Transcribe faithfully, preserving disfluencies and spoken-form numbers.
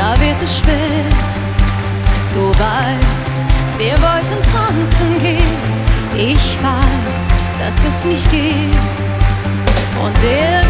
da wird es spät. Du weißt, wir wollten tanzen gehen. Ich weiß, dass es nicht geht. Und der